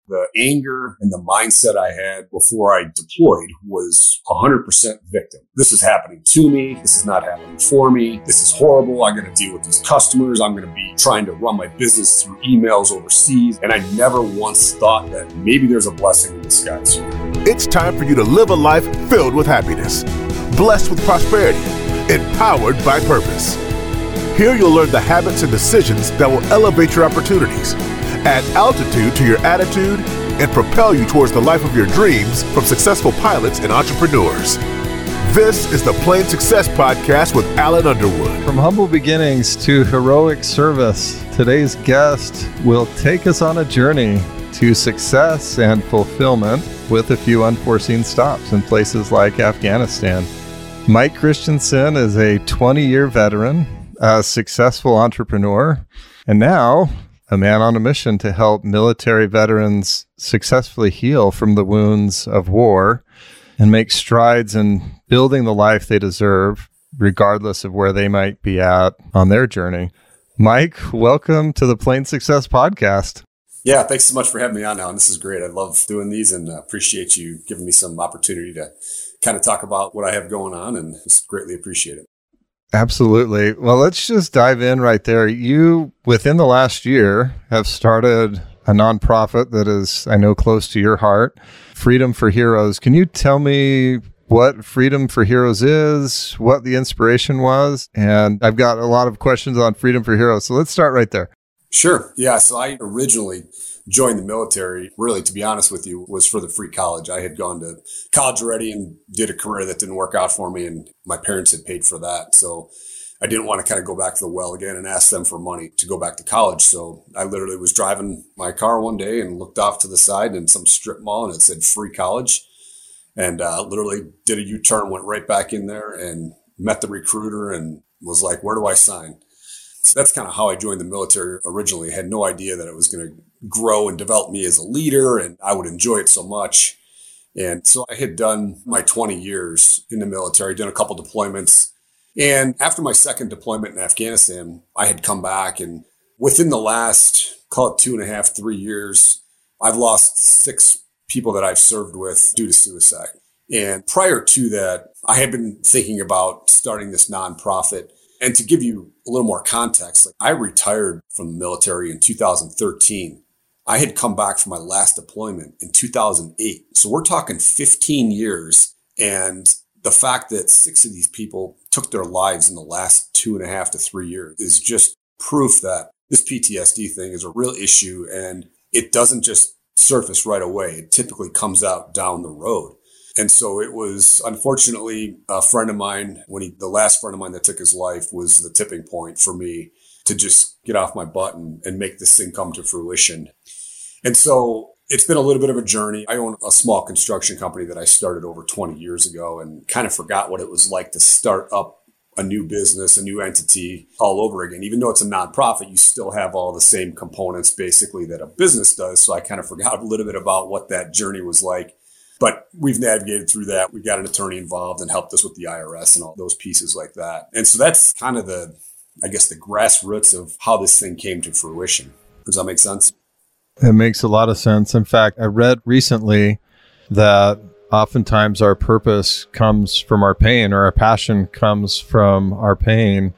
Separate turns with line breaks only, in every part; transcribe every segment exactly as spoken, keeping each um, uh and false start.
The anger and the mindset I had before I deployed was one hundred percent victim. This is happening to me. This is not happening for me. This is horrible. I got to deal with these customers. I'm going to be trying to run my business through emails overseas. And I never once thought that maybe there's a blessing in disguise here.
It's time for you to live a life filled with happiness, blessed with prosperity, empowered by purpose. Here you'll learn the habits and decisions that will elevate your opportunities, add altitude to your attitude, and propel you towards the life of your dreams from successful pilots and entrepreneurs. This is the Plain Success Podcast with Alan Underwood.
From humble beginnings to heroic service, today's guest will take us on a journey to success and fulfillment with a few unforeseen stops in places like Afghanistan. Mike Christensen is a twenty-year veteran, a successful entrepreneur, and now a man on a mission to help military veterans successfully heal from the wounds of war and make strides in building the life they deserve, regardless of where they might be at on their journey. Mike, welcome to the Plain Success Podcast.
Yeah, thanks so much for having me on now. And this is great. I love doing these and appreciate you giving me some opportunity to kind of talk about what I have going on, and just greatly appreciate it.
Absolutely. Well, let's just dive in right there. You, within the last year, have started a nonprofit that is, I know, close to your heart, Freedom for Heroes. Can you tell me what Freedom for Heroes is, what the inspiration was? And I've got a lot of questions on Freedom for Heroes. So let's start right there.
Sure. Yeah. So I originally joined the military, really, to be honest with you, was for the free college. I had gone to college already and did a career that didn't work out for me, and my parents had paid for that. So I didn't want to kind of go back to the well again and ask them for money to go back to college. So I literally was driving my car one day and looked off to the side in some strip mall, and it said free college, and uh, literally did a U-turn, went right back in there and met the recruiter and was like, where do I sign? So that's kind of how I joined the military originally. I had no idea that it was going to grow and develop me as a leader, and I would enjoy it so much. And so I had done my twenty years in the military, done a couple deployments. And after my second deployment in Afghanistan, I had come back, and within the last, call it two and a half, three years, I've lost six people that I've served with due to suicide. And prior to that, I had been thinking about starting this nonprofit. And to give you a little more context, like I retired from the military in two thousand thirteen. I had come back from my last deployment in two thousand eight. So we're talking fifteen years. And the fact that six of these people took their lives in the last two and a half to three years is just proof that this P T S D thing is a real issue, and it doesn't just surface right away. It typically comes out down the road. And so it was, unfortunately, a friend of mine, when he, the last friend of mine that took his life, was the tipping point for me to just get off my butt and, and make this thing come to fruition. And so it's been a little bit of a journey. I own a small construction company that I started over twenty years ago, and kind of forgot what it was like to start up a new business, a new entity all over again. Even though it's a nonprofit, you still have all the same components basically that a business does. So I kind of forgot a little bit about what that journey was like. But we've navigated through that. We got an attorney involved and helped us with the I R S and all those pieces like that. And so that's kind of the, I guess, the grassroots of how this thing came to fruition. Does that make sense?
It makes a lot of sense. In fact, I read recently that oftentimes our purpose comes from our pain, or our passion comes from our pain.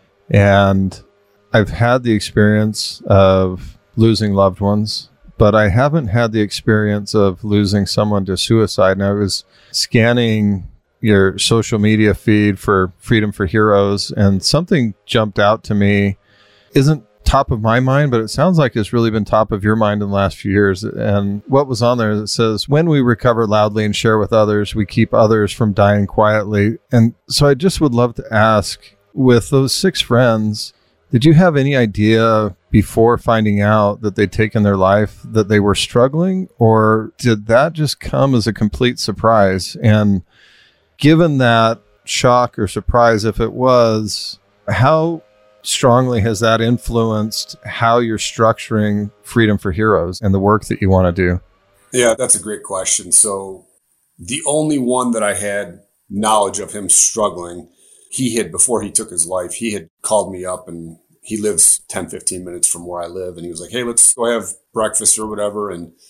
And I've had the experience of losing loved ones, but I haven't had the experience of losing someone to suicide. And I was scanning your social media feed for Freedom for Heroes, and something jumped out to me. Isn't top of my mind, but it sounds like it's really been top of your mind in the last few years. And what was on there that says, when we recover loudly and share with others, we keep others from dying quietly. And so I just would love to ask, with those six friends, did you have any idea before finding out that they'd taken their life that they were struggling, or did that just come as a complete surprise? And given that shock or surprise, if it was, how strongly has that influenced how you're structuring Freedom for Heroes and the work that you want to do?
Yeah, that's a great question. So the only one that I had knowledge of him struggling, he had, before he took his life, he had called me up, and he lives ten, fifteen minutes from where I live. And he was like, hey, let's go have breakfast or whatever. And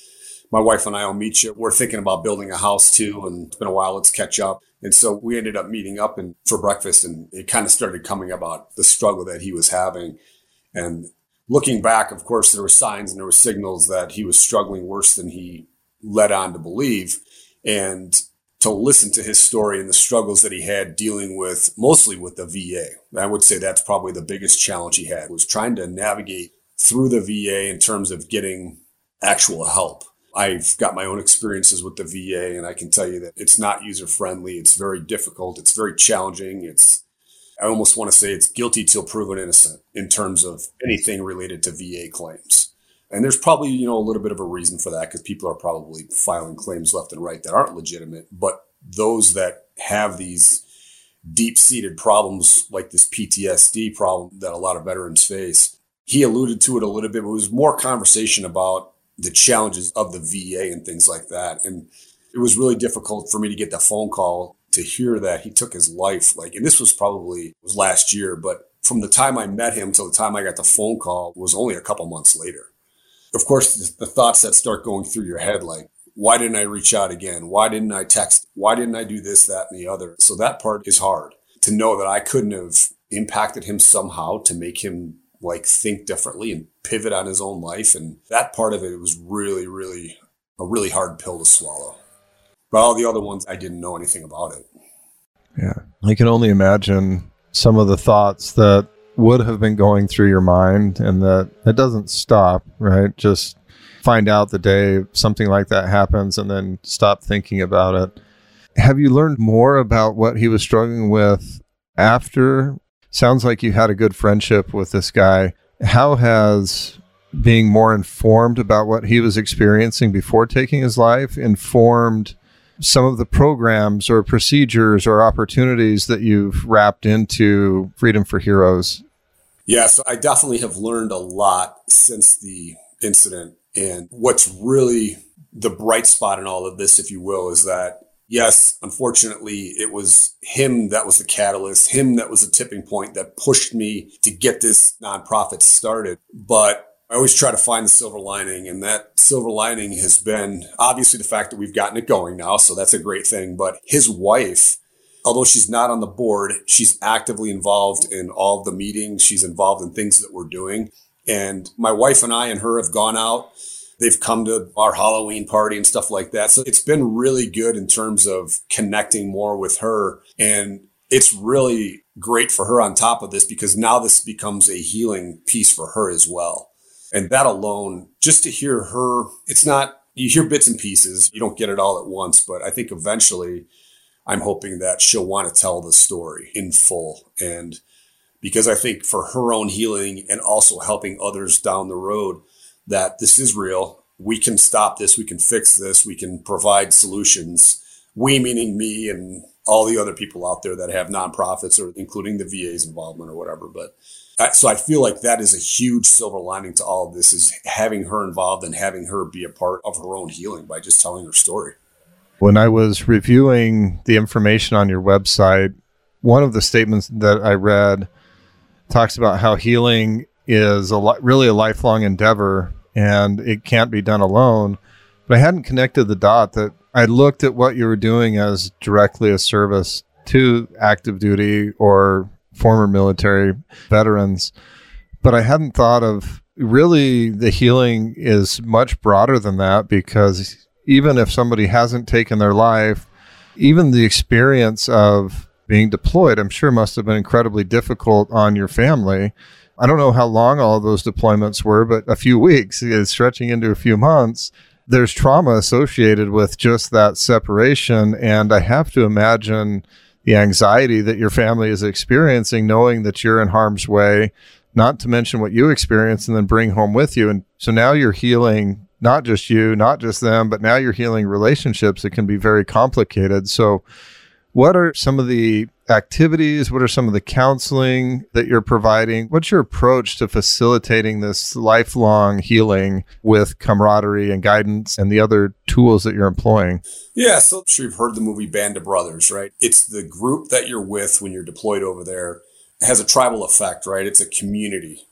my wife and I will meet you. We're thinking about building a house too, and it's been a while. Let's catch up. And so we ended up meeting up and for breakfast, and it kind of started coming about the struggle that he was having. And looking back, of course, there were signs and there were signals that he was struggling worse than he led on to believe. And to listen to his story and the struggles that he had dealing with, mostly with the V A. I would say that's probably the biggest challenge he had, was trying to navigate through the V A in terms of getting actual help. I've got my own experiences with the V A, and I can tell you that it's not user-friendly. It's very difficult. It's very challenging. It's, I almost want to say it's guilty till proven innocent in terms of anything related to V A claims. And there's probably, you know, a little bit of a reason for that, because people are probably filing claims left and right that aren't legitimate. But those that have these deep-seated problems like this P T S D problem that a lot of veterans face, he alluded to it a little bit, but it was more conversation about the challenges of the V A and things like that. And it was really difficult for me to get the phone call to hear that he took his life. Like, and this was probably it was last year, but from the time I met him till the time I got the phone call was only a couple months later. Of course, the thoughts that start going through your head, like, why didn't I reach out again? Why didn't I text? Why didn't I do this, that, and the other? So that part is hard, to know that I couldn't have impacted him somehow to make him like think differently and pivot on his own life. And that part of it was really, really a really hard pill to swallow. But all the other ones, I didn't know anything about it.
Yeah. I can only imagine some of the thoughts that would have been going through your mind, and that it doesn't stop, right? Just find out the day something like that happens and then stop thinking about it. Have you learned more about what he was struggling with after? Sounds like you had a good friendship with this guy. How has being more informed about what he was experiencing before taking his life informed some of the programs or procedures or opportunities that you've wrapped into Freedom for Heroes?
Yes, I definitely have learned a lot since the incident. And what's really the bright spot in all of this, if you will, is that, yes, unfortunately, it was him that was the catalyst, him that was the tipping point that pushed me to get this nonprofit started. But I always try to find the silver lining, and that silver lining has been obviously the fact that we've gotten it going now. So that's a great thing. But his wife, although she's not on the board, she's actively involved in all of the meetings. She's involved in things that we're doing. And my wife and I and her have gone out. They've come to our Halloween party and stuff like that. So it's been really good in terms of connecting more with her. And it's really great for her on top of this, because now this becomes a healing piece for her as well. And that alone, just to hear her, it's not, you hear bits and pieces, you don't get it all at once, but I think eventually I'm hoping that she'll want to tell the story in full. And because I think for her own healing and also helping others down the road, that this is real. We can stop this. We can fix this. We can provide solutions. We, meaning me and all the other people out there that have nonprofits, or including the V A's involvement or whatever. But I, so I feel like that is a huge silver lining to all of this, is having her involved and having her be a part of her own healing by just telling her story.
When I was reviewing the information on your website, one of the statements that I read talks about how healing is a li- really a lifelong endeavor, and it can't be done alone. But I hadn't connected the dot that I looked at what you were doing as directly a service to active duty or former military veterans. But I hadn't thought of really the healing is much broader than that, because even if somebody hasn't taken their life, even the experience of being deployed, I'm sure must have been incredibly difficult on your family. I don't know how long all of those deployments were, but a few weeks, stretching into a few months. There's trauma associated with just that separation. And I have to imagine the anxiety that your family is experiencing, knowing that you're in harm's way, not to mention what you experience and then bring home with you. And so now you're healing not just you, not just them, but now you're healing relationships that can be very complicated. So what are some of the activities? What are some of the counseling that you're providing? What's your approach to facilitating this lifelong healing with camaraderie and guidance and the other tools that you're employing?
Yeah, so I'm sure you've heard the movie Band of Brothers, right? It's the group that you're with when you're deployed over there. It has a tribal effect, right? It's a community.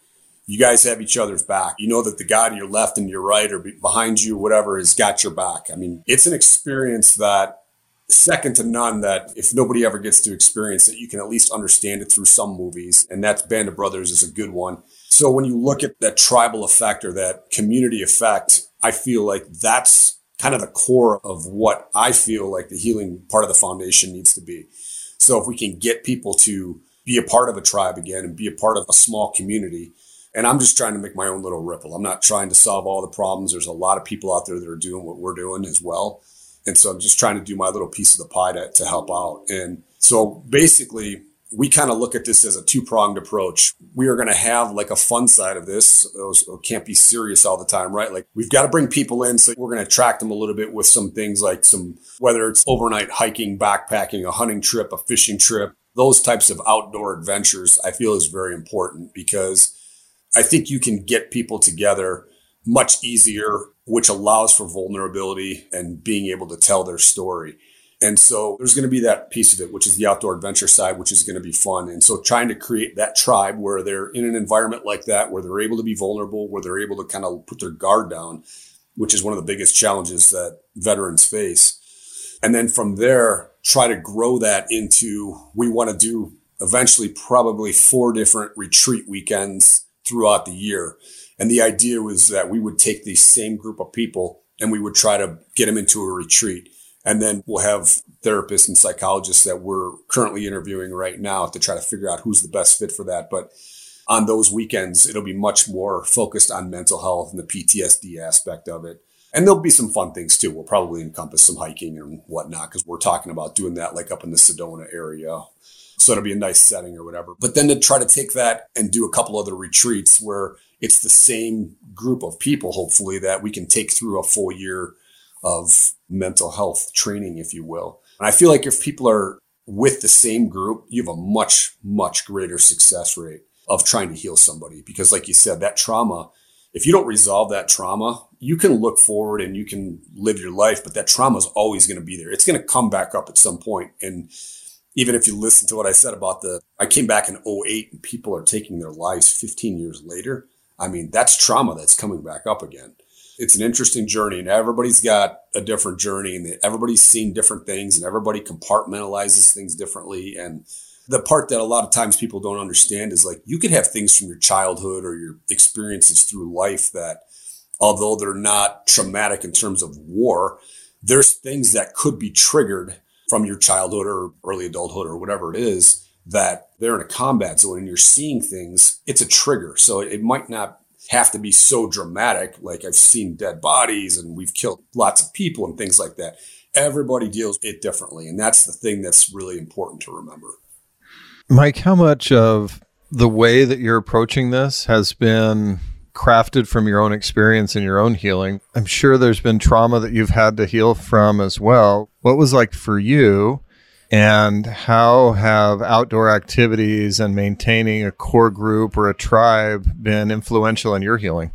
you guys have each other's back. You know that the guy to your left and your right or behind you, whatever, has got your back. I mean, it's an experience that second to none, that if nobody ever gets to experience it, you can at least understand it through some movies. And that's Band of Brothers is a good one. So when you look at that tribal effect or that community effect, I feel like that's kind of the core of what I feel like the healing part of the foundation needs to be. So if we can get people to be a part of a tribe again and be a part of a small community, and I'm just trying to make my own little ripple. I'm not trying to solve all the problems. There's a lot of people out there that are doing what we're doing as well. And so I'm just trying to do my little piece of the pie to, to help out. And so basically, we kind of look at this as a two-pronged approach. We are going to have like a fun side of this. It can't be serious all the time, right? Like we've got to bring people in. So we're going to attract them a little bit with some things like some, whether it's overnight hiking, backpacking, a hunting trip, a fishing trip, those types of outdoor adventures, I feel is very important because I think you can get people together much easier, which allows for vulnerability and being able to tell their story. And so there's going to be that piece of it, which is the outdoor adventure side, which is going to be fun. And so trying to create that tribe where they're in an environment like that, where they're able to be vulnerable, where they're able to kind of put their guard down, which is one of the biggest challenges that veterans face. And then from there, try to grow that into, we want to do eventually probably four different retreat weekends throughout the year. And the idea was that we would take the same group of people and we would try to get them into a retreat. And then we'll have therapists and psychologists that we're currently interviewing right now to try to figure out who's the best fit for that. But on those weekends, it'll be much more focused on mental health and the P T S D aspect of it. And there'll be some fun things too. We'll probably encompass some hiking and whatnot because we're talking about doing that like up in the Sedona area. So it'll be a nice setting or whatever. But then to try to take that and do a couple other retreats where it's the same group of people, hopefully, that we can take through a full year of mental health training, if you will. And I feel like if people are with the same group, you have a much, much greater success rate of trying to heal somebody. Because like you said, that trauma, if you don't resolve that trauma, you can look forward and you can live your life, but that trauma is always going to be there. It's going to come back up at some point. And even if you listen to what I said about the, I came back in oh eight and people are taking their lives fifteen years later. I mean, that's trauma that's coming back up again. It's an interesting journey and everybody's got a different journey and everybody's seen different things and everybody compartmentalizes things differently. And the part that a lot of times people don't understand is like, you could have things from your childhood or your experiences through life that, although they're not traumatic in terms of war, there's things that could be triggered from your childhood or early adulthood or whatever it is, that they're in a combat zone and you're seeing things, it's a trigger. So it might not have to be so dramatic. Like I've seen dead bodies and we've killed lots of people and things like that. Everybody deals it differently. And that's the thing that's really important to remember.
Mike, how much of the way that you're approaching this has been crafted from your own experience and your own healing? I'm sure there's been trauma that you've had to heal from as well. What was like for you, and how have outdoor activities and maintaining a core group or a tribe been influential in your healing?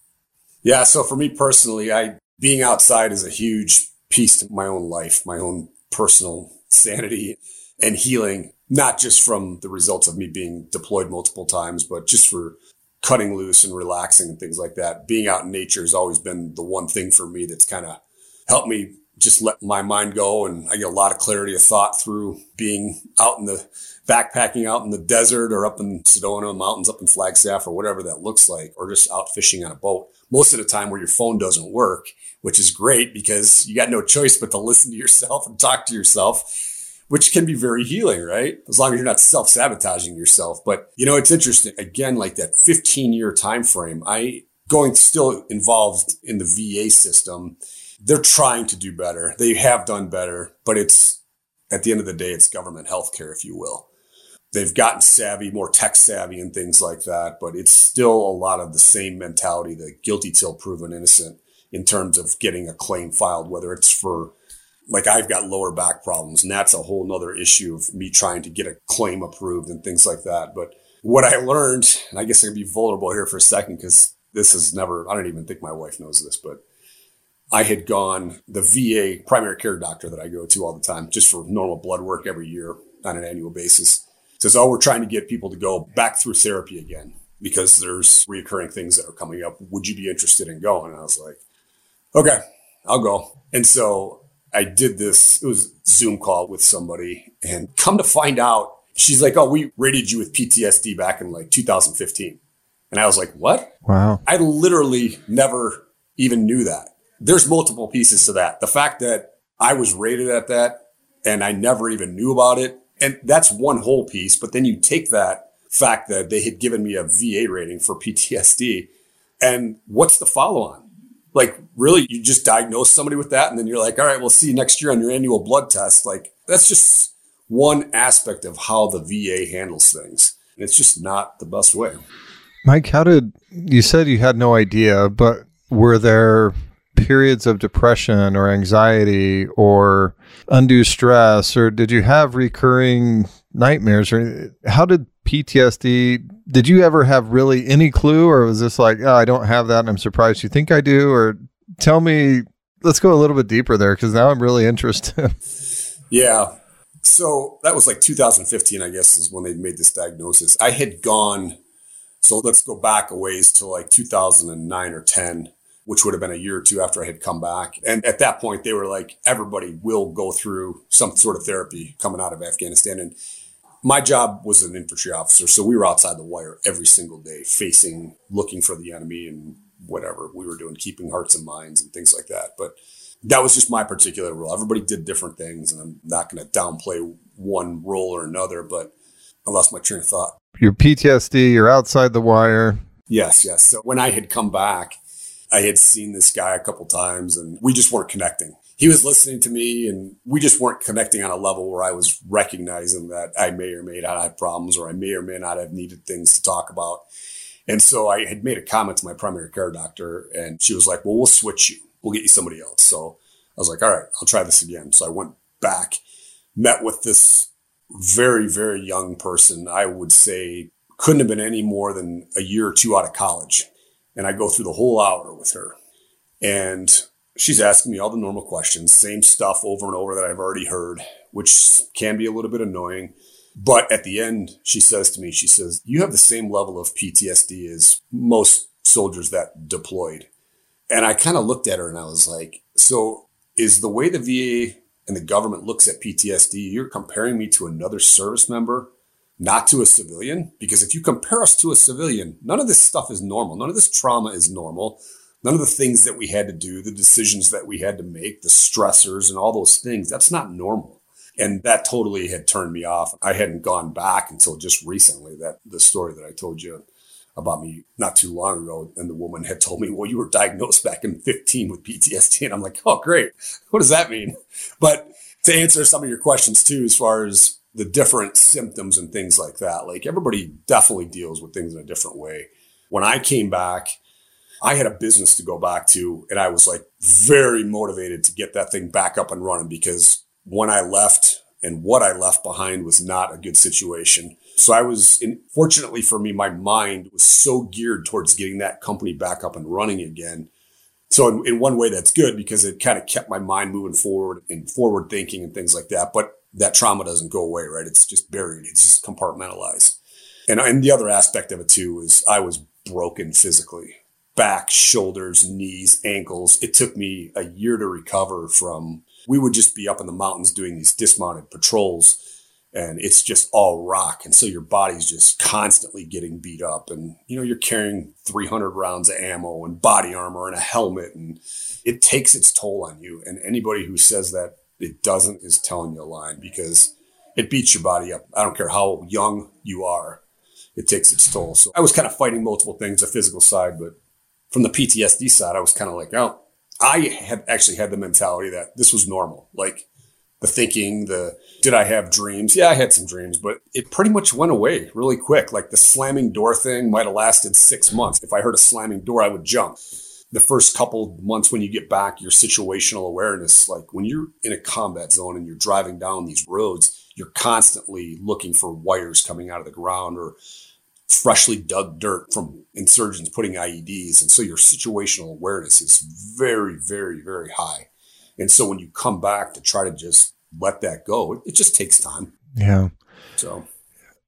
Yeah. So for me personally, I, being outside is a huge piece to my own life, my own personal sanity and healing, not just from the results of me being deployed multiple times, but just for cutting loose and relaxing and things like that. Being out in nature has always been the one thing for me that's kind of helped me just let my mind go. And I get a lot of clarity of thought through being out in the backpacking out in the desert or up in Sedona mountains, up in Flagstaff or whatever that looks like, or just out fishing on a boat. Most of the time where your phone doesn't work, which is great because you got no choice but to listen to yourself and talk to yourself, which can be very healing, right? As long as you're not self-sabotaging yourself. But, you know, it's interesting. Again, like that fifteen-year time frame, I going still involved in the V A system. They're trying to do better. They have done better, but it's at the end of the day, it's government healthcare, if you will. They've gotten savvy, more tech savvy and things like that, but it's still a lot of the same mentality, the guilty till proven innocent in terms of getting a claim filed, whether it's for, like I've got lower back problems, and that's a whole nother issue of me trying to get a claim approved and things like that. But what I learned, and I guess I can be vulnerable here for a second because this is never, I don't even think my wife knows this, but I had gone, the V A primary care doctor that I go to all the time, just for normal blood work every year on an annual basis, says, oh, we're trying to get people to go back through therapy again. because there's reoccurring things that are coming up. Would you be interested in going? And I was like, okay, I'll go. And so I did this. It was a Zoom call with somebody, and come to find out, she's like, oh, we rated you with P T S D back in like two thousand fifteen. And I was like, what?
Wow.
I literally never even knew that. There's multiple pieces to that. The fact that I was rated at that and I never even knew about it. And that's one whole piece. But then you take that fact that they had given me a V A rating for P T S D, and what's the follow on? Like, really, you just diagnose somebody with that, and then you're like, all right, we'll see you next year on your annual blood test. Like, that's just one aspect of how the V A handles things. And it's just not the best way.
Mike, how did, you said you had no idea, but were there periods of depression or anxiety or undue stress, or did you have recurring nightmares? Or how did P T S D, did you ever have really any clue, or was this like, oh, I don't have that and I'm surprised you think I do? Or tell me, let's go a little bit deeper there, because now I'm really interested.
Yeah. So that was like two thousand fifteen, I guess, is when they made this diagnosis. I had gone, so let's go back a ways to like two thousand nine or ten, which would have been a year or two after I had come back. And at that point, they were like, everybody will go through some sort of therapy coming out of Afghanistan. And my job was an infantry officer, so we were outside the wire every single day, facing, looking for the enemy and whatever we were doing, keeping hearts and minds and things like that. But that was just my particular role. Everybody did different things, and I'm not going to downplay one role or another, but I lost my train of thought.
Your P T S D, you're outside the wire.
Yes, yes. So when I had come back, I had seen this guy a couple times, and we just weren't connecting. He was listening to me, and we just weren't connecting on a level where I was recognizing that I may or may not have problems, or I may or may not have needed things to talk about. And so I had made a comment to my primary care doctor, and she was like, well, we'll switch you. We'll get you somebody else. So I was like, all right, I'll try this again. So I went back, met with this very, very young person. I would say couldn't have been any more than a year or two out of college. And I go through the whole hour with her, and she's asking me all the normal questions, same stuff over and over that I've already heard, which can be a little bit annoying. But at the end, she says to me, she says, you have the same level of P T S D as most soldiers that deployed. And I kind of looked at her and I was like, so is the way the V A and the government looks at P T S D, you're comparing me to another service member, not to a civilian? Because if you compare us to a civilian, none of this stuff is normal. None of this trauma is normal. None of the things that we had to do, the decisions that we had to make, the stressors and all those things, that's not normal. And that totally had turned me off. I hadn't gone back until just recently, that the story that I told you about me not too long ago. And the woman had told me, well, you were diagnosed back in fifteen with P T S D. And I'm like, oh, great. What does that mean? But to answer some of your questions too, as far as the different symptoms and things like that, like everybody definitely deals with things in a different way. When I came back, I had a business to go back to, and I was like very motivated to get that thing back up and running, because when I left and what I left behind was not a good situation. So I was, in, fortunately for me, my mind was so geared towards getting that company back up and running again. So in, in one way, that's good, because it kind of kept my mind moving forward and forward thinking and things like that. But that trauma doesn't go away, right? It's just buried. It's just compartmentalized. And, and the other aspect of it too is I was broken physically. Back, shoulders, knees, ankles. It took me a year to recover from, we would just be up in the mountains doing these dismounted patrols, and it's just all rock. And so your body's just constantly getting beat up, and, you know, you're carrying three hundred rounds of ammo and body armor and a helmet, and it takes its toll on you. And anybody who says that it doesn't is telling you a lie, because it beats your body up. I don't care how young you are. It takes its toll. So I was kind of fighting multiple things, the physical side, but from the P T S D side, I was kind of like, oh, I had actually had the mentality that this was normal. Like the thinking, the, did I have dreams? Yeah, I had some dreams, but it pretty much went away really quick. Like the slamming door thing might have lasted six months. If I heard a slamming door, I would jump. The first couple months when you get back, your situational awareness, like when you're in a combat zone and you're driving down these roads, you're constantly looking for wires coming out of the ground or freshly dug dirt from insurgents putting I E Ds. And so your situational awareness is very, very, very high. And so when you come back to try to just let that go, it, it just takes time.
Yeah.
So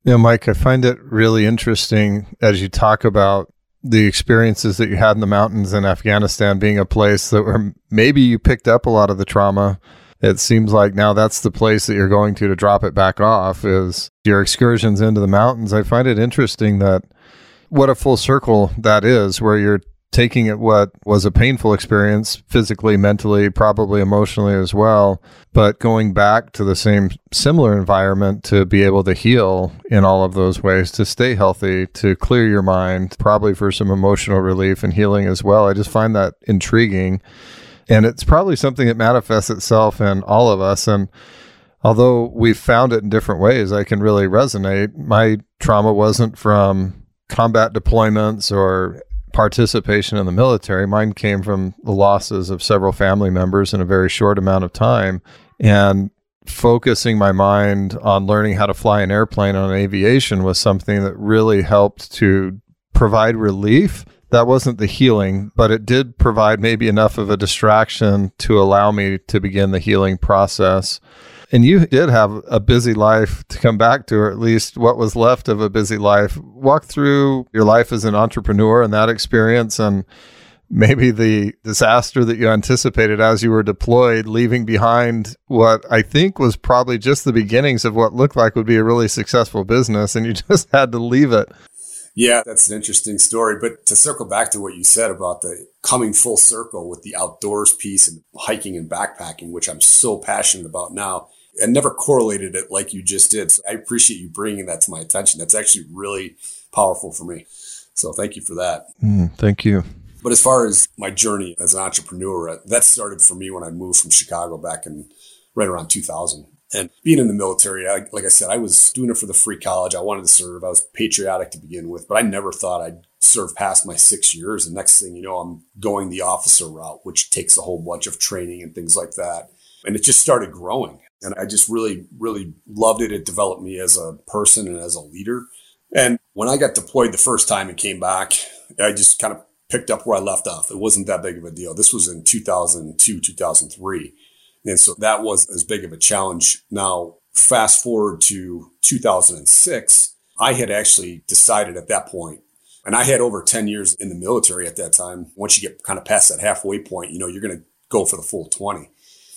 Yeah, Mike, I find it really interesting as you talk about the experiences that you had in the mountains in Afghanistan being a place that where maybe you picked up a lot of the trauma. It seems like now that's the place that you're going to to drop it back off is your excursions into the mountains. I find it interesting that what a full circle that is, where you're taking it what was a painful experience physically, mentally, probably emotionally as well, but going back to the same similar environment to be able to heal in all of those ways, to stay healthy, to clear your mind, probably for some emotional relief and healing as well. I just find that intriguing. And it's probably something that manifests itself in all of us. And although we've found it in different ways, I can really resonate. My trauma wasn't from combat deployments or participation in the military. Mine came from the losses of several family members in a very short amount of time. And focusing my mind on learning how to fly an airplane on aviation was something that really helped to provide relief. That wasn't the healing, but it did provide maybe enough of a distraction to allow me to begin the healing process. And you did have a busy life to come back to, or at least what was left of a busy life. Walk through your life as an entrepreneur and that experience, and maybe the disaster that you anticipated as you were deployed, leaving behind what I think was probably just the beginnings of what looked like would be a really successful business, and you just had to leave it.
Yeah, that's an interesting story. But to circle back to what you said about the coming full circle with the outdoors piece and hiking and backpacking, which I'm so passionate about now, I never correlated it like you just did. So I appreciate you bringing that to my attention. That's actually really powerful for me. So thank you for that.
Mm, thank you.
But as far as my journey as an entrepreneur, that started for me when I moved from Chicago back in right around two thousand. And being in the military, I, like I said, I was doing it for the free college. I wanted to serve. I was patriotic to begin with, but I never thought I'd serve past my six years. And next thing you know, I'm going the officer route, which takes a whole bunch of training and things like that. And it just started growing. And I just really, really loved it. It developed me as a person and as a leader. And when I got deployed the first time and came back, I just kind of picked up where I left off. It wasn't that big of a deal. This was in two thousand two, two thousand three. And so that was as big of a challenge. Now, fast forward to two thousand six, I had actually decided at that point, and I had over ten years in the military at that time. Once you get kind of past that halfway point, you know, you're going to go for the full twenty.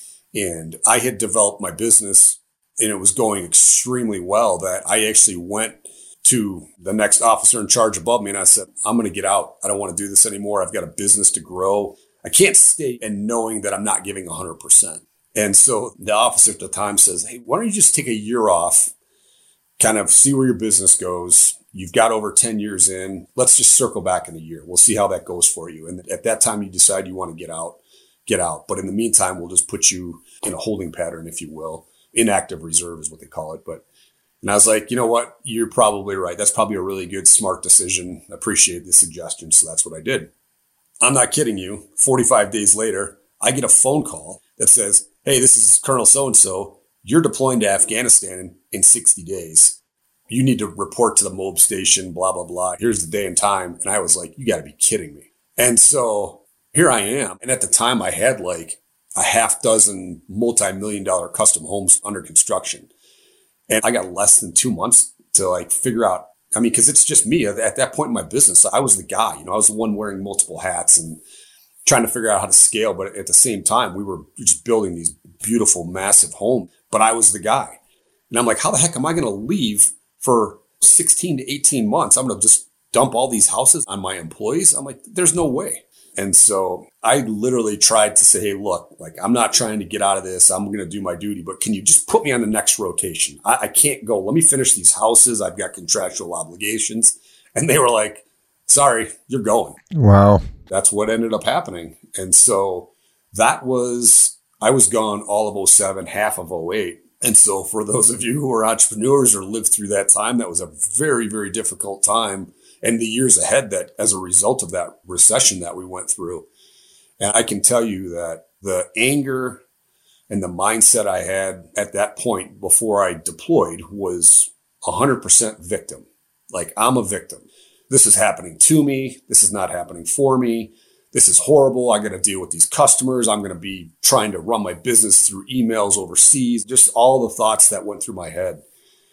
And I had developed my business and it was going extremely well that I actually went to the next officer in charge above me and I said, I'm going to get out. I don't want to do this anymore. I've got a business to grow. I can't stay and knowing that I'm not giving one hundred percent. And so the officer at the time says, hey, why don't you just take a year off, kind of see where your business goes. You've got over ten years in. Let's just circle back in a year. We'll see how that goes for you. And at that time, you decide you want to get out, get out. But in the meantime, we'll just put you in a holding pattern, if you will. Inactive reserve is what they call it. But and I was like, you know what? You're probably right. That's probably a really good, smart decision. I appreciate the suggestion. So that's what I did. I'm not kidding you. forty-five days later, I get a phone call that says, hey, this is Colonel so-and-so. You're deploying to Afghanistan in, in sixty days. You need to report to the MOB station, blah, blah, blah. Here's the day and time. And I was like, you got to be kidding me. And so here I am. And at the time, I had like a half dozen multi-million dollar custom homes under construction. And I got less than two months to like figure out. I mean, because it's just me. At that point in my business, I was the guy. You know, I was the one wearing multiple hats and trying to figure out how to scale. But at the same time, we were just building these beautiful, massive homes. But I was the guy. And I'm like, how the heck am I going to leave for sixteen to eighteen months? I'm going to just dump all these houses on my employees? I'm like, there's no way. And so I literally tried to say, hey, look, like, I'm not trying to get out of this. I'm going to do my duty, but can you just put me on the next rotation? I, I can't go. Let me finish these houses. I've got contractual obligations. And they were like, sorry, you're going.
Wow.
That's what ended up happening. And so that was, I was gone all of oh seven, half of oh eight. And so for those of you who are entrepreneurs or lived through that time, that was a very, very difficult time. And the years ahead that as a result of that recession that we went through. And I can tell you that the anger and the mindset I had at that point before I deployed was one hundred percent victim. Like, I'm a victim. This is happening to me. This is not happening for me. This is horrible. I got to deal with these customers. I'm going to be trying to run my business through emails overseas. Just all the thoughts that went through my head.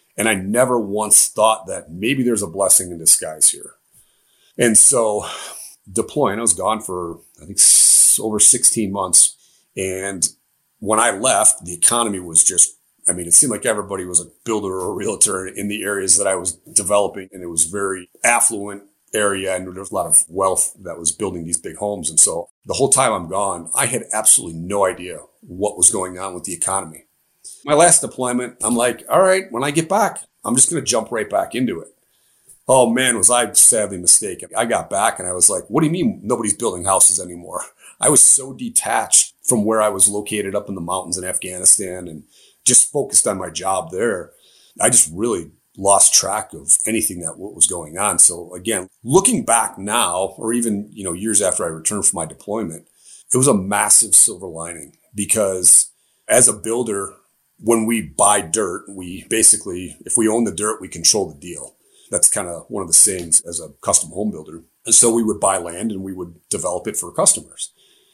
And I never once thought that maybe there's a blessing in disguise here. And so deploying, I was gone for, I think, over sixteen months. And when I left, the economy was just, I mean, it seemed like everybody was a builder or a realtor in the areas that I was developing. And it was very affluent area, and there was a lot of wealth that was building these big homes. And so the whole time I'm gone, I had absolutely no idea what was going on with the economy. My last deployment, I'm like, all right, when I get back, I'm just going to jump right back into it. Oh man, was I sadly mistaken. I got back and I was like, what do you mean nobody's building houses anymore? I was so detached from where I was located up in the mountains in Afghanistan and just focused on my job there. I just really lost track of anything that what was going on. So again, looking back now, or even, you know, years after I returned from my deployment, it was a massive silver lining, because as a builder, when we buy dirt, we basically, if we own the dirt, we control the deal. That's kind of one of the sayings as a custom home builder. And so we would buy land and we would develop it for customers.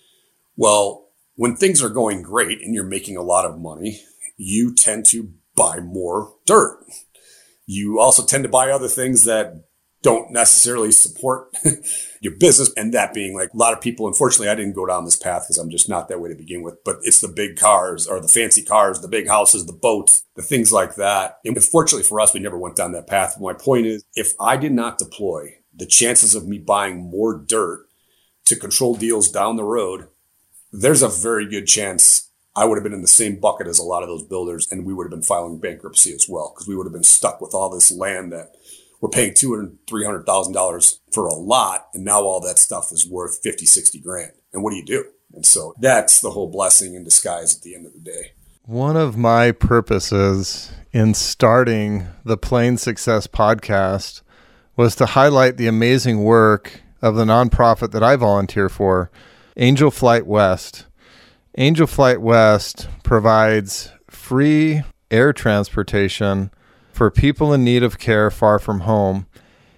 Well, when things are going great and you're making a lot of money, you tend to buy more dirt. You also tend to buy other things that don't necessarily support your business. And that being like a lot of people, unfortunately, I didn't go down this path because I'm just not that way to begin with, but it's the big cars or the fancy cars, the big houses, the boats, the things like that. And unfortunately for us, we never went down that path. My point is, if I did not deploy, the chances of me buying more dirt to control deals down the road, there's a very good chance I would have been in the same bucket as a lot of those builders, and we would have been filing bankruptcy as well, because we would have been stuck with all this land that we're paying two hundred thousand dollars, three hundred thousand dollars for a lot, and now all that stuff is worth fifty, sixty grand. And what do you do? And so that's the whole blessing in disguise at the end of the day.
One of my purposes in starting the Plain Success podcast was to highlight the amazing work of the nonprofit that I volunteer for, Angel Flight West. Angel Flight West provides free air transportation for people in need of care far from home.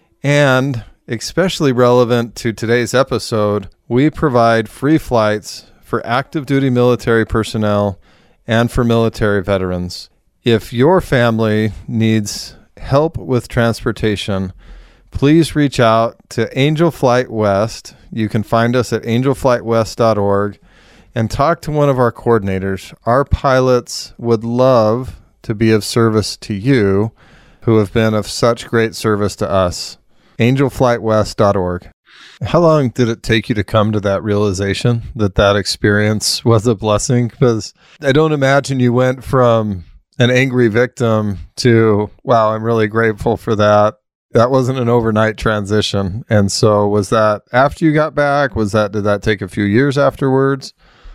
And especially relevant to today's episode, we provide free flights for active duty military personnel and for military veterans. If your family needs help with transportation, please reach out to Angel Flight West. You can find us at angel flight west dot org and talk to one of our coordinators. Our pilots would love to be of service to you, who have been of such great service to us. angel flight west dot org. How long did it take you to come to that realization that that experience was a blessing? Because I don't imagine you went from an angry victim to, wow, I'm really grateful for that. That wasn't an overnight transition. And so was that after you got back? Was that, did that take a few years afterwards?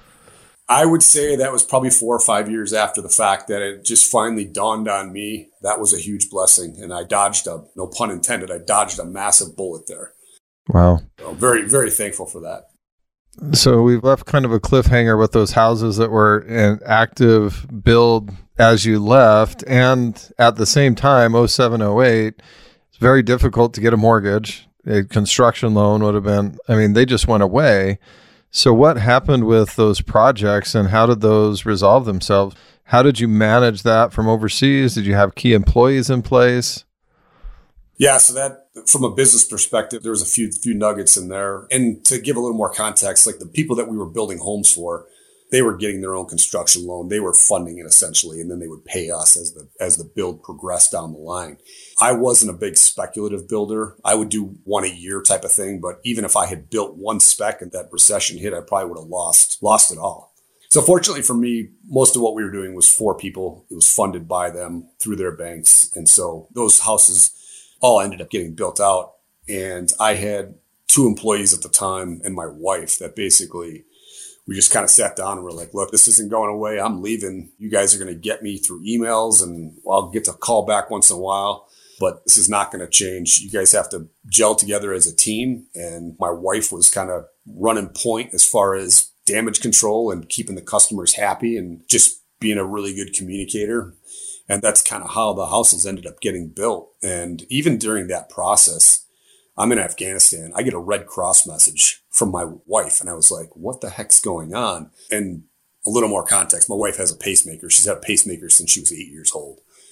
I would say that was probably four or five years after the fact that it just finally dawned on me. That was a huge blessing. And I dodged a, no pun intended, I dodged a massive bullet there.
Wow.
So very, very thankful for that.
So we've left kind of a cliffhanger with those houses that were in active build as you left. And at the same time, oh seven, oh eight, it's very difficult to get a mortgage. A construction loan would have been, I mean, they just went away. So what happened with those projects and how did those resolve themselves? How did you manage that from overseas? Did you have key employees in place?
Yeah, so that from a business perspective, there was a few few nuggets in there. And to give a little more context, like the people that we were building homes for, they were getting their own construction loan. They were funding it essentially, and then they would pay us as the as the build progressed down the line. I wasn't a big speculative builder. I would do one a year type of thing, but even if I had built one spec and that recession hit, I probably would have lost lost it all. So fortunately for me, most of what we were doing was for people. It was funded by them through their banks. And so those houses all ended up getting built out. And I had two employees at the time and my wife that basically we just kind of sat down and we're like, look, this isn't going away. I'm leaving. You guys are going to get me through emails and I'll get to call back once in a while, but this is not going to change. You guys have to gel together as a team. And my wife was kind of running point as far as damage control and keeping the customers happy and just being a really good communicator. And that's kind of how the houses ended up getting built. And even during that process, I'm in Afghanistan. I get a Red Cross message from my wife. And I was like, what the heck's going on? And a little more context. My wife has a pacemaker. She's had a pacemaker since she was eight years old.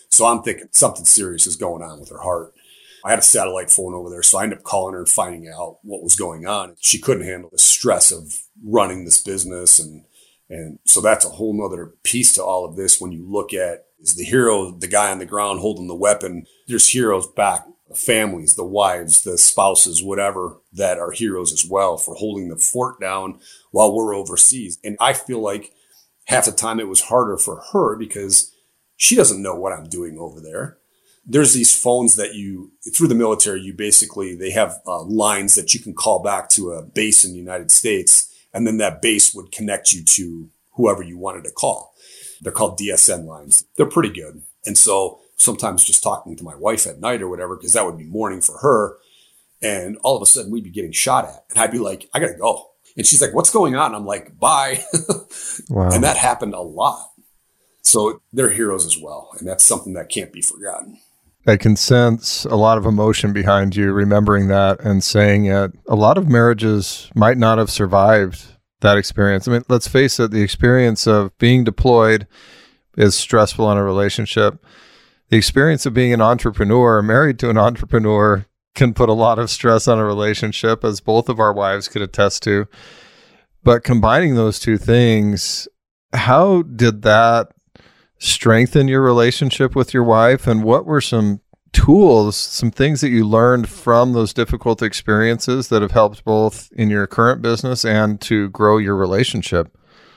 So I'm thinking something serious is going on with her heart. I had a satellite phone over there, so I ended up calling her and finding out what was going on. She couldn't handle the stress of running this business. And, and so that's a whole nother piece to all of this. When you look at, is the hero the guy on the ground holding the weapon? There's heroes back, the families, the wives, the spouses, whatever, that are heroes as well for holding the fort down while we're overseas. And I feel like half the time it was harder for her because she doesn't know what I'm doing over there. There's these phones that you, through the military, you basically, they have uh, lines that you can call back to a base in the United States, and then that base would connect you to whoever you wanted to call. They're called D S N lines. They're pretty good. And so sometimes just talking to my wife at night or whatever, because that would be morning for her, and all of a sudden we'd be getting shot at. And I'd be like, I got to go. And she's like, what's going on? And I'm like, bye. Wow. And that happened a lot. So they're heroes as well. And that's something that can't be forgotten.
I can sense a lot of emotion behind you remembering that and saying it. A lot of marriages might not have survived that experience. I mean, let's face it, the experience of being deployed is stressful in a relationship. The experience of being an entrepreneur, married to an entrepreneur, can put a lot of stress on a relationship, as both of our wives could attest to. But combining those two things, how did that strengthen your relationship with your wife? And what were some tools, some things that you learned from those difficult experiences that have helped both in your current business and to grow your relationship?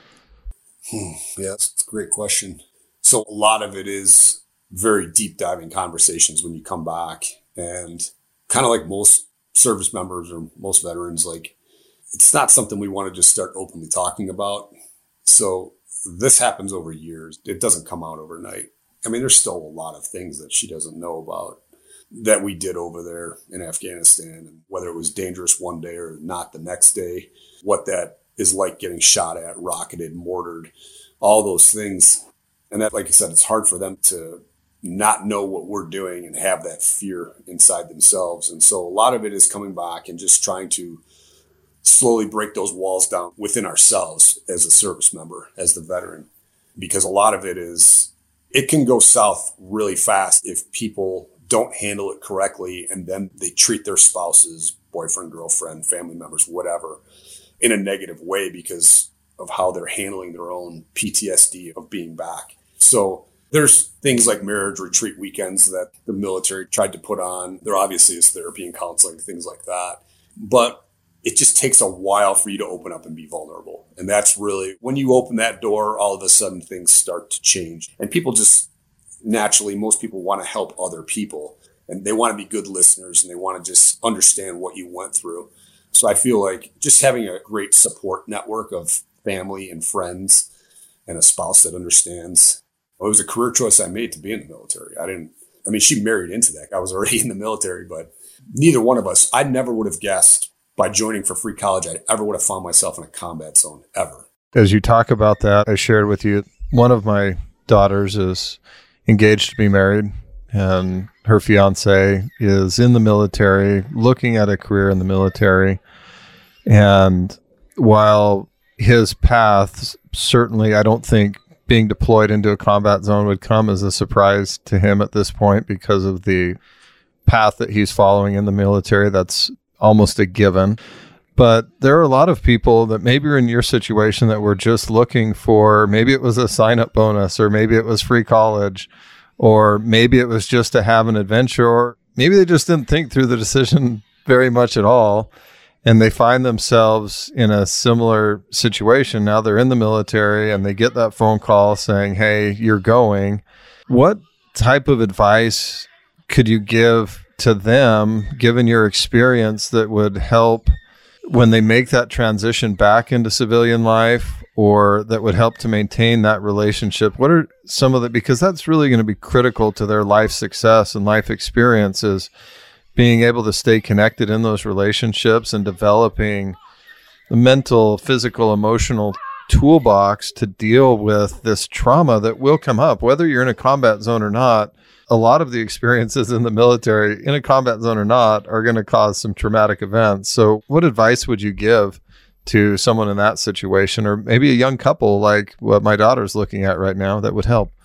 Hmm. Yeah, that's a great question. So a lot of it is very deep diving conversations when you come back, and kind of like most service members or most veterans, like it's not something we want to just start openly talking about. So this happens over years. It doesn't come out overnight. I mean, there's still a lot of things that she doesn't know about that we did over there in Afghanistan, and whether it was dangerous one day or not the next day, what that is like getting shot at, rocketed, mortared, all those things. And that, like I said, it's hard for them to not know what we're doing and have that fear inside themselves. And so a lot of it is coming back and just trying to slowly break those walls down within ourselves as a service member, as the veteran, because a lot of it is, it can go south really fast if people don't handle it correctly, and then they treat their spouses, boyfriend, girlfriend, family members, whatever, in a negative way because of how they're handling their own P T S D of being back. So there's things like marriage retreat weekends that the military tried to put on. There obviously is therapy and counseling, things like that. But it just takes a while for you to open up and be vulnerable. And that's really, when you open that door, all of a sudden things start to change. And people just naturally, most people want to help other people, and they want to be good listeners, and they want to just understand what you went through. So I feel like just having a great support network of family and friends and a spouse that understands. Well, it was a career choice I made to be in the military. I didn't, I mean, she married into that. I was already in the military, but neither one of us, I never would have guessed by joining for free college, I ever would have found myself in a combat zone, ever.
As you talk about that, I shared with you, one of my daughters is engaged to be married, and her fiance is in the military, looking at a career in the military. And while his path, certainly, I don't think being deployed into a combat zone would come as a surprise to him at this point because of the path that he's following in the military. That's almost a given. But there are a lot of people that maybe are in your situation that were just looking for, maybe it was a sign-up bonus, or maybe it was free college, or maybe it was just to have an adventure, or maybe they just didn't think through the decision very much at all, and they find themselves in a similar situation. Now they're in the military and they get that phone call saying, hey, you're going. What type of advice could you give to them, given your experience, that would help when they make that transition back into civilian life, or that would help to maintain that relationship? What are some of the, because that's really going to be critical to their life success and life experiences, being able to stay connected in those relationships and developing the mental, physical, emotional toolbox to deal with this trauma that will come up, whether you're in a combat zone or not. A lot of the experiences in the military, in a combat zone or not, are going to cause some traumatic events. So what advice would you give to someone in that situation, or maybe a young couple like what my daughter's looking at right now, that would help?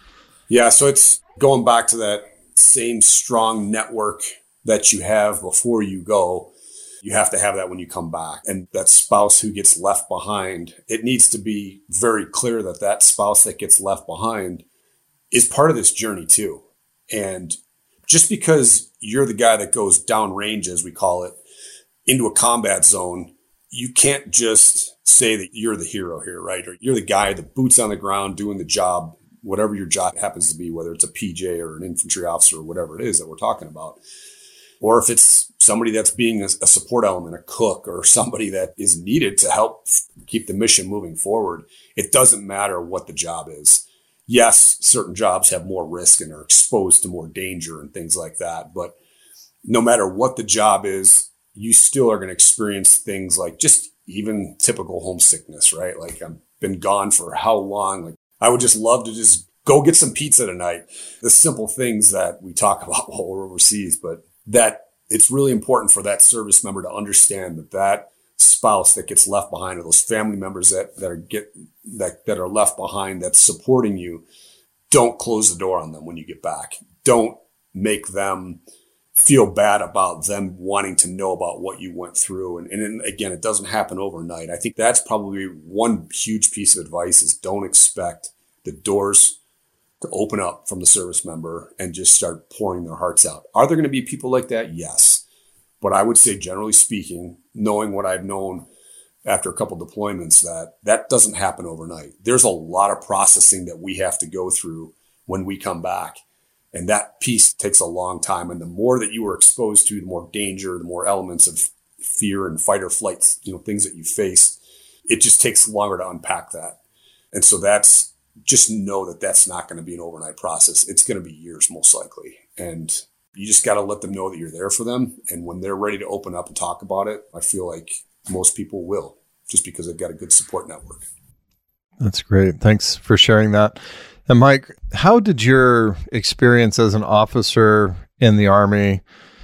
Yeah. So it's going back to that same strong network that you have before you go. You have to have that when you come back. And that spouse who gets left behind, it needs to be very clear that that spouse that gets left behind is part of this journey too. And just because you're the guy that goes downrange, as we call it, into a combat zone, you can't just say that you're the hero here, right? Or you're the guy, the boots on the ground doing the job, whatever your job happens to be, whether it's a P J or an infantry officer or whatever it is that we're talking about. Or if it's somebody that's being a, a support element, a cook, or somebody that is needed to help keep the mission moving forward, it doesn't matter what the job is. Yes, certain jobs have more risk and are exposed to more danger and things like that. But no matter what the job is, you still are going to experience things like just even typical homesickness, right? Like I've been gone for how long? Like I would just love to just go get some pizza tonight. The simple things that we talk about while we're overseas, but that it's really important for that service member to understand that that spouse that gets left behind, or those family members that, that are get that, that are left behind that's supporting you, don't close the door on them when you get back. Don't make them feel bad about them wanting to know about what you went through. And, and again, it doesn't happen overnight. I think that's probably one huge piece of advice is don't expect the doors to open up from the service member and just start pouring their hearts out. Are there going to be people like that? Yes. But I would say, generally speaking, knowing what I've known after a couple deployments, that that doesn't happen overnight. There's a lot of processing that we have to go through when we come back. And that piece takes a long time. And the more that you are exposed to, the more danger, the more elements of fear and fight or flight, you know, things that you face, it just takes longer to unpack that. And so that's, just know that that's not going to be an overnight process. It's going to be years, most likely. And you just got to let them know that you're there for them. And when they're ready to open up and talk about it, I feel like most people will, just because they've got a good support network.
That's great. Thanks for sharing that. And Mike, how did your experience as an officer in the Army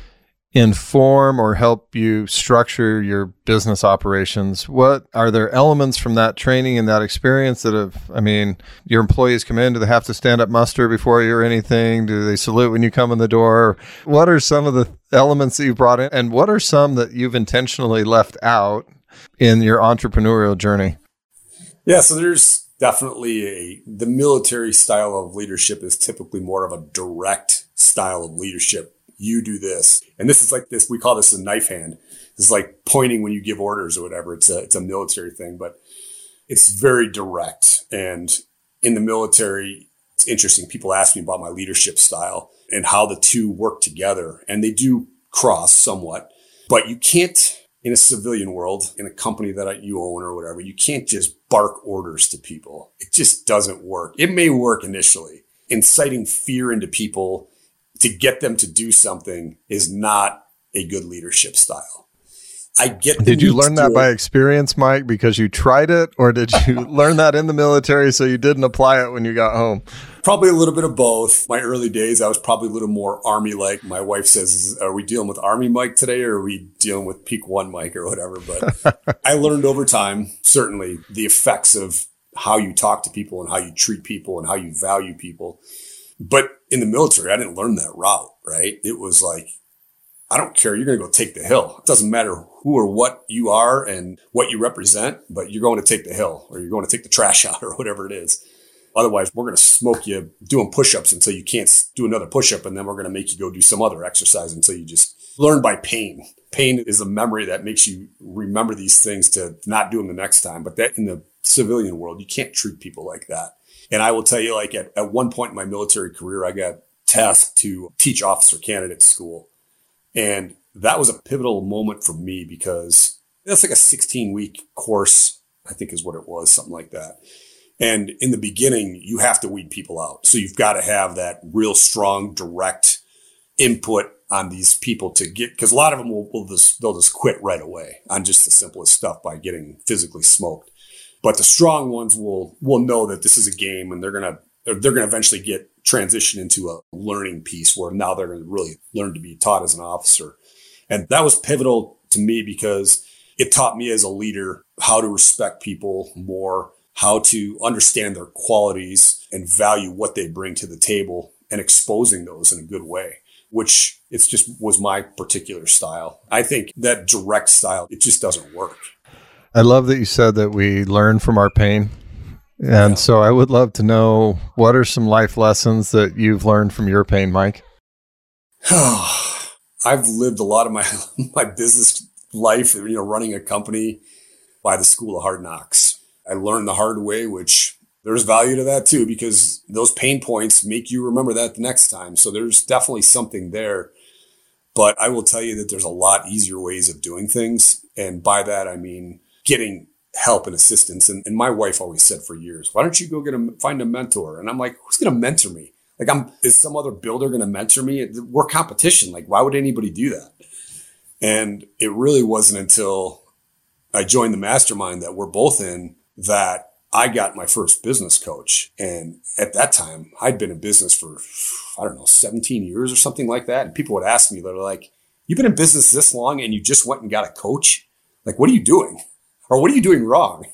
inform or help you structure your business operations? What are there elements from that training and that experience that have, I mean, your employees come in, do they have to stand up muster before you or anything? Do they salute when you come in the door? What are some of the elements that you brought in, and what are some that you've intentionally left out in your entrepreneurial journey?
Yeah, so there's definitely a, the military style of leadership is typically more of a direct style of leadership. You do this. And this is like this, we call this a knife hand. It's like pointing when you give orders or whatever. It's a, it's a military thing, but it's very direct. And in the military, it's interesting. People ask me about my leadership style and how the two work together. And they do cross somewhat, but you can't, in a civilian world, in a company that you own or whatever, you can't just bark orders to people. It just doesn't work. It may work initially. Inciting fear into people to get them to do something is not a good leadership style. I get.
Did you learn that by experience, Mike, because you tried it, or did you learn that in the military so you didn't apply it when you got home?
Probably a little bit of both. My early days, I was probably a little more Army-like. My wife says, are we dealing with Army Mike today, or are we dealing with Peak One Mike or whatever? But I learned over time, certainly, the effects of how you talk to people and how you treat people and how you value people. But in the military, I didn't learn that route, right? It was like, I don't care. You're going to go take the hill. It doesn't matter who or what you are and what you represent, but you're going to take the hill, or you're going to take the trash out, or whatever it is. Otherwise, we're going to smoke you doing push-ups until you can't do another push-up, and then we're going to make you go do some other exercise until you just learn by pain. Pain is a memory that makes you remember these things to not do them the next time. But that in the civilian world, you can't treat people like that. And I will tell you, like at, at one point in my military career, I got tasked to teach officer candidate school. And that was a pivotal moment for me, because that's like a sixteen week course, I think is what it was, something like that. And in the beginning, you have to weed people out. So you've got to have that real strong, direct input on these people to get, because a lot of them will, will just, they'll just quit right away on just the simplest stuff by getting physically smoked. But the strong ones will, will know that this is a game, and they're going to, they're going to eventually get transitioned into a learning piece where now they're going to really learn to be taught as an officer. And that was pivotal to me, because it taught me as a leader how to respect people more, how to understand their qualities, and value what they bring to the table and exposing those in a good way, which it's just was my particular style. I think that direct style, it just doesn't work.
I love that you said that we learn from our pain. And yeah. So I would love to know, what are some life lessons that you've learned from your pain, Mike?
I've lived a lot of my my business life, you know, running a company by the school of hard knocks. I learned the hard way, which there's value to that too, because those pain points make you remember that the next time. So there's definitely something there. But I will tell you that there's a lot easier ways of doing things. And by that, I mean getting help and assistance. And, and my wife always said for years, why don't you go get a, find a mentor? And I'm like, who's going to mentor me? Like, I'm, is some other builder going to mentor me? We're competition. Like, why would anybody do that? And it really wasn't until I joined the mastermind that we're both in that I got my first business coach. And at that time, I'd been in business for, I don't know, seventeen years or something like that. And people would ask me, they're like, you've been in business this long and you just went and got a coach? Like, what are you doing? Or what are you doing wrong?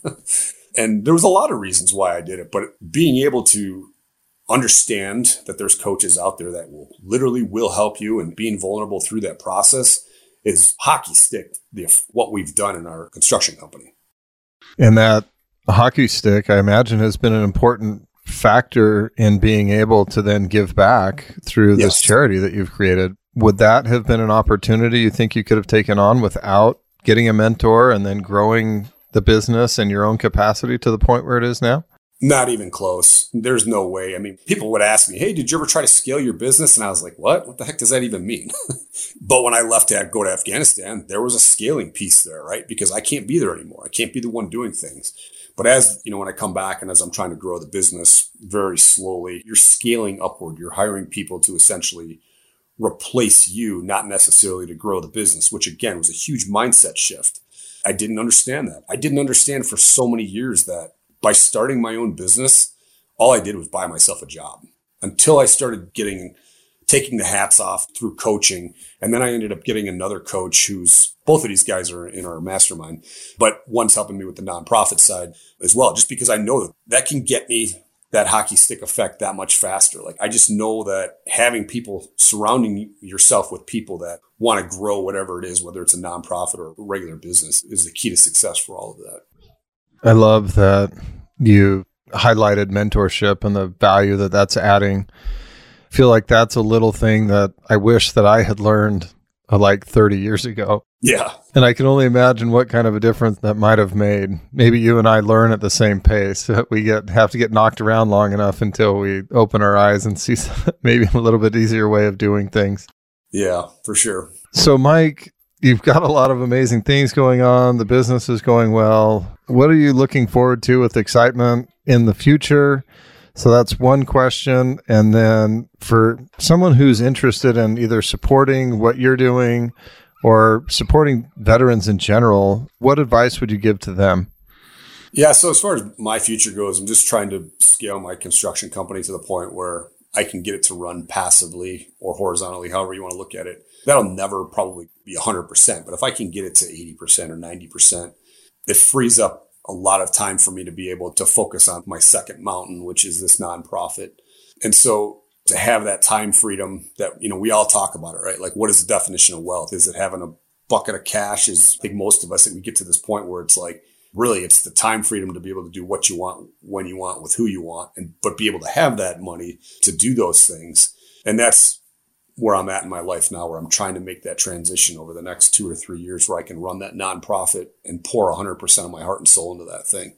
And there was a lot of reasons why I did it, but being able to understand that there's coaches out there that will literally will help you, and being vulnerable through that process is hockey stick the, what we've done in our construction company.
And that hockey stick, I imagine, has been an important factor in being able to then give back through yes. this charity that you've created. Would that have been an opportunity you think you could have taken on without getting a mentor and then growing the business in your own capacity to the point where it is now?
Not even close. There's no way. I mean, people would ask me, hey, did you ever try to scale your business? And I was like, what? What the heck does that even mean? But when I left to go to Afghanistan, there was a scaling piece there, right? Because I can't be there anymore. I can't be the one doing things. But as, you know, when I come back and as I'm trying to grow the business very slowly, you're scaling upward. You're hiring people to essentially replace you, not necessarily to grow the business, which again was a huge mindset shift. I didn't understand that. I didn't understand for so many years that by starting my own business, all I did was buy myself a job until I started getting, taking the hats off through coaching. And then I ended up getting another coach who's, both of these guys are in our mastermind, but one's helping me with the nonprofit side as well, just because I know that that can get me that hockey stick effect that much faster. Like, I just know that having people, surrounding yourself with people that want to grow whatever it is, whether it's a nonprofit or a regular business, is the key to success for all of that.
I love that you highlighted mentorship and the value that that's adding. I feel like that's a little thing that I wish that I had learned uh, like thirty years ago.
Yeah.
And I can only imagine what kind of a difference that might have made. Maybe you and I learn at the same pace. We get have to get knocked around long enough until we open our eyes and see maybe a little bit easier way of doing things.
Yeah, for sure.
So, Mike, you've got a lot of amazing things going on. The business is going well. What are you looking forward to with excitement in the future? So that's one question. And then for someone who's interested in either supporting what you're doing or supporting veterans in general, what advice would you give to them?
Yeah, so as far as my future goes, I'm just trying to scale my construction company to the point where I can get it to run passively or horizontally, however you want to look at it. That'll never probably be one hundred percent, but if I can get it to eighty percent or ninety percent, it frees up a lot of time for me to be able to focus on my second mountain, which is this nonprofit. And so to have that time freedom that, you know, we all talk about it, right? Like, what is the definition of wealth? Is it having a bucket of cash? Is, I think most of us, that we get to this point where it's like, really, it's the time freedom to be able to do what you want, when you want, with who you want, and but be able to have that money to do those things. And that's where I'm at in my life now, where I'm trying to make that transition over the next two or three years where I can run that nonprofit and pour one hundred percent of my heart and soul into that thing.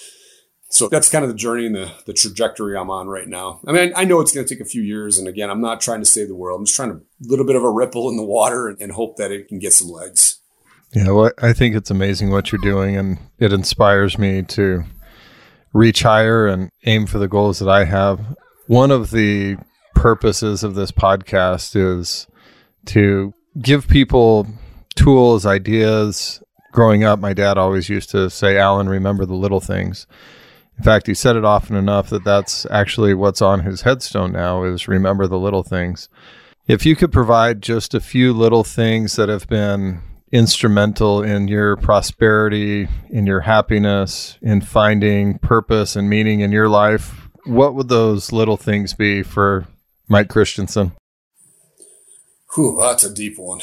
So that's kind of the journey and the, the trajectory I'm on right now. I mean, I know it's going to take a few years. And again, I'm not trying to save the world. I'm just trying to, a little bit of a ripple in the water and, and hope that it can get some legs.
Yeah, well, I think it's amazing what you're doing, and it inspires me to reach higher and aim for the goals that I have. One of the purposes of this podcast is to give people tools, ideas. Growing up, my dad always used to say, Alan, remember the little things. In fact, he said it often enough that that's actually what's on his headstone now, is remember the little things. If you could provide just a few little things that have been instrumental in your prosperity, in your happiness, in finding purpose and meaning in your life, what would those little things be for Mike Christensen?
Whew, that's a deep one.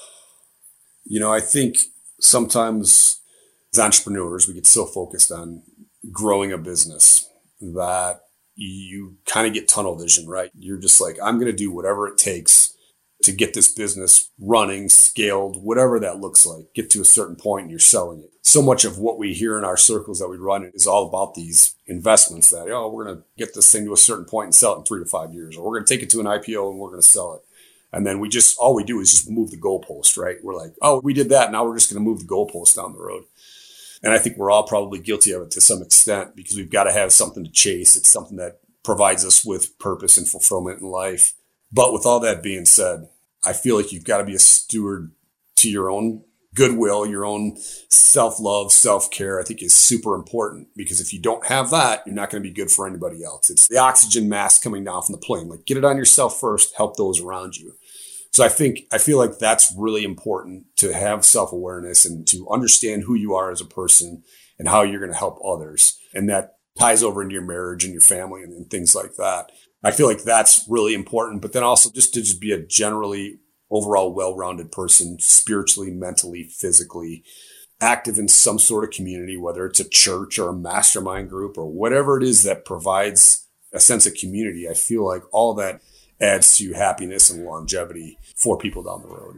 You know, I think sometimes as entrepreneurs, we get so focused on growing a business that you kind of get tunnel vision, right? You're just like, I'm going to do whatever it takes to get this business running, scaled, whatever that looks like, get to a certain point and you're selling it. So much of what we hear in our circles that we run is all about these investments that, oh, we're going to get this thing to a certain point and sell it in three to five years, or we're going to take it to an I P O and we're going to sell it. And then we just, all we do is just move the goalpost, right? We're like, oh, we did that. Now we're just going to move the goalpost down the road. And I think we're all probably guilty of it to some extent because we've got to have something to chase. It's something that provides us with purpose and fulfillment in life. But with all that being said, I feel like you've got to be a steward to your own goodwill, your own self-love, self-care, I think is super important because if you don't have that, you're not going to be good for anybody else. It's the oxygen mask coming down from the plane. Like, get it on yourself first, help those around you. So I think, I feel like that's really important to have self-awareness and to understand who you are as a person and how you're going to help others. And that ties over into your marriage and your family and, and things like that. I feel like that's really important, but then also just to just be a generally overall well-rounded person, spiritually, mentally, physically, active in some sort of community, whether it's a church or a mastermind group or whatever it is that provides a sense of community. I feel like all that adds to happiness and longevity for people down the road.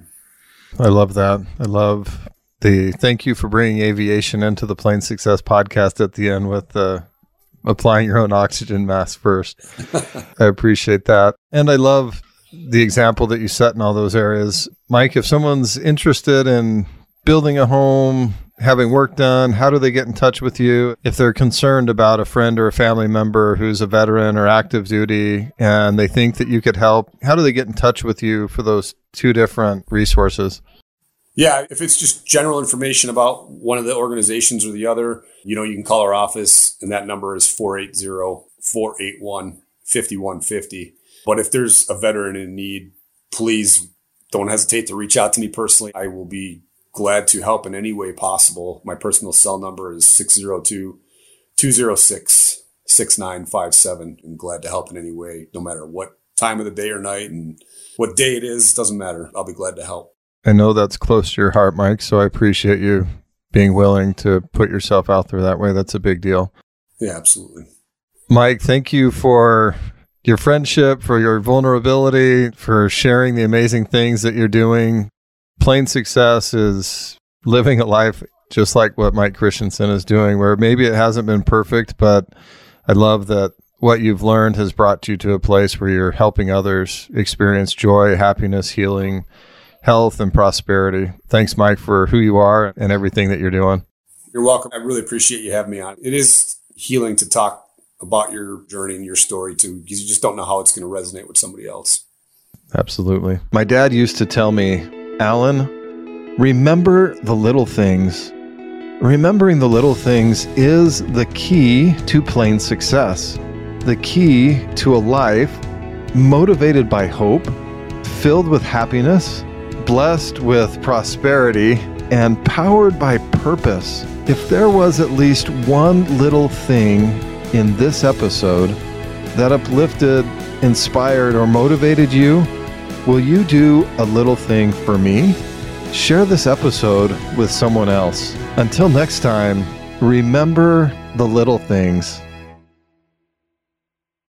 I love that. I love the thank you for bringing aviation into the Plain Success podcast at the end with the applying your own oxygen mask first. I appreciate that. And I love the example that you set in all those areas. Mike, if someone's interested in building a home, having work done, how do they get in touch with you? If they're concerned about a friend or a family member who's a veteran or active duty and they think that you could help, how do they get in touch with you for those two different resources?
Yeah, if it's just general information about one of the organizations or the other, you know, you can call our office and that number is four eight zero, four eight one, five one five zero. But if there's a veteran in need, please don't hesitate to reach out to me personally. I will be glad to help in any way possible. My personal cell number is six zero two, two zero six, six nine five seven. I'm glad to help in any way, no matter what time of the day or night and what day it is, doesn't matter. I'll be glad to help.
I know that's close to your heart, Mike, so I appreciate you being willing to put yourself out there that way. That's a big deal.
Yeah, absolutely.
Mike, thank you for your friendship, for your vulnerability, for sharing the amazing things that you're doing. Plain Success is living a life just like what Mike Christensen is doing, where maybe it hasn't been perfect, but I love that what you've learned has brought you to a place where you're helping others experience joy, happiness, healing, health, and prosperity. Thanks, Mike, for who you are and everything that you're doing.
You're welcome. I really appreciate you having me on. It is healing to talk about your journey and your story too, because you just don't know how it's going to resonate with somebody else.
Absolutely. My dad used to tell me, Alan, remember the little things. Remembering the little things is the key to plain success, the key to a life motivated by hope, filled with happiness, blessed with prosperity, and powered by purpose. If there was at least one little thing in this episode that uplifted, inspired, or motivated you, will you do a little thing for me? Share this episode with someone else. Until next time, remember the little things.